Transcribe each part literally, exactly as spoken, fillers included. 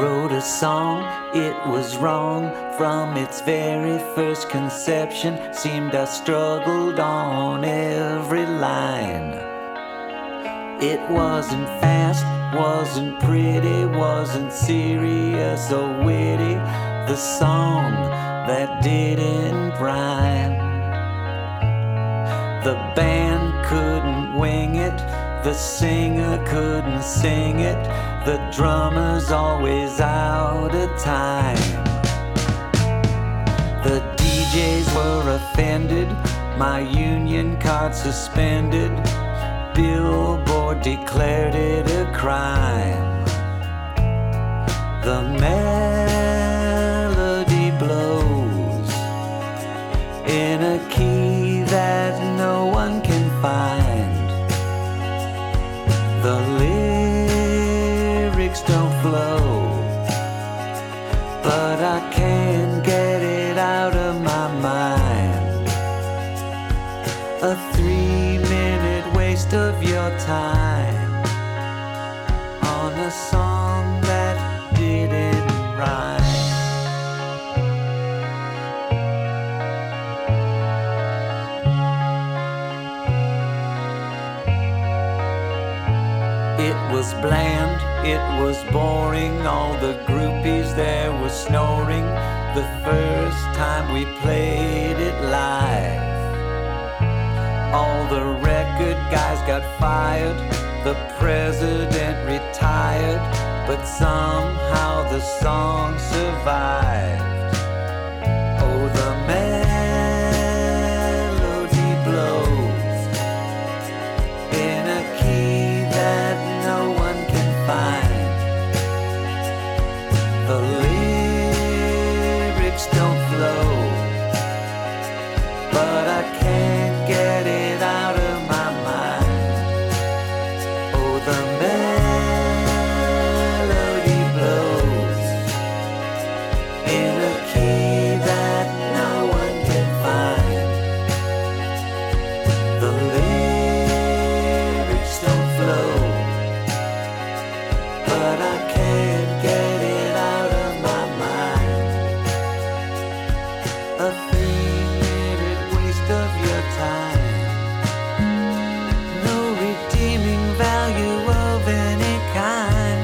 wrote a song, it was wrong from its very first conception. Seemed I struggled on every line. It wasn't fast, wasn't pretty, wasn't serious or witty. The song that didn't rhyme. The band couldn't wing it, the singer couldn't sing it, the drummer's always out of time. The D Js were offended, my union card suspended. Billboard declared it a crime. The melody blows in a key that no one can find. The lyrics don't flow, but I can't get it out of my mind. A three-minute waste of your time on a song that didn't rhyme. It was bland, it was boring. All the groupies there were snoring the first time we played it live. All the record guys got fired, the president retired, but somehow the song survived. Oh, the melody blows in a key that no one can find. The lyrics don't flow, but I can't get it out of my mind. Oh, the melody blows in a key that no one can find. The lyrics don't flow, but I can't get it out of my mind. A three-minute waste of your time. No redeeming value of any kind.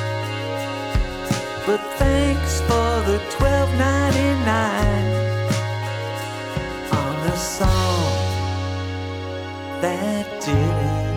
But thanks for the twelve ninety-nine on a song that didn't